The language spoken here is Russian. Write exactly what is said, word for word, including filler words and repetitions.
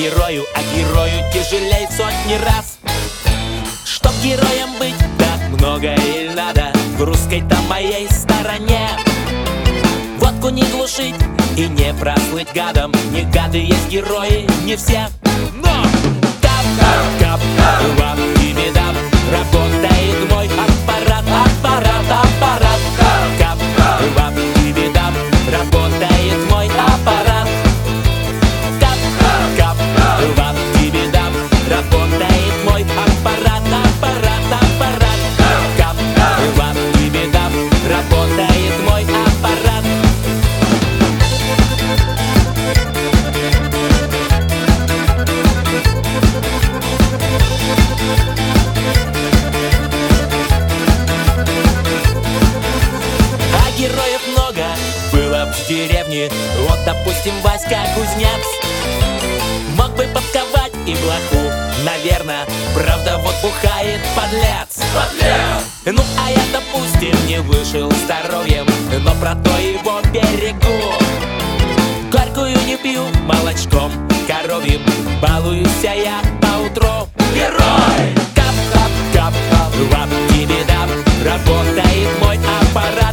герою, а герою тяжелей в сотни раз. Чтоб героем быть, так много и надо в русской-то моей стороне. Водку не глушить и не прослыть гадом. Не гады есть герои, не все. Но кап-кап-кап, вам и бедам, работает мой аппарат, аппарат, аппарат. Кап-кап, вам и бедам, работает мой аппарат. Кап-кап, вам и бедам, работает мой аппарат, аппарат, аппарат. Кап, вам и бедам, работает мой аппарат. Героев много было в деревне. Вот, допустим, Васька Кузнец мог бы подковать и блоху, наверное. Правда, вот бухает подлец, подлец. Ну, а я, допустим, не вышел здоровьем, но про то его берегу. Горькую не пью, молочком коровьим балуюсь я поутру. Герой! Кап-кап-кап, вам тебе дам, работает мой аппарат.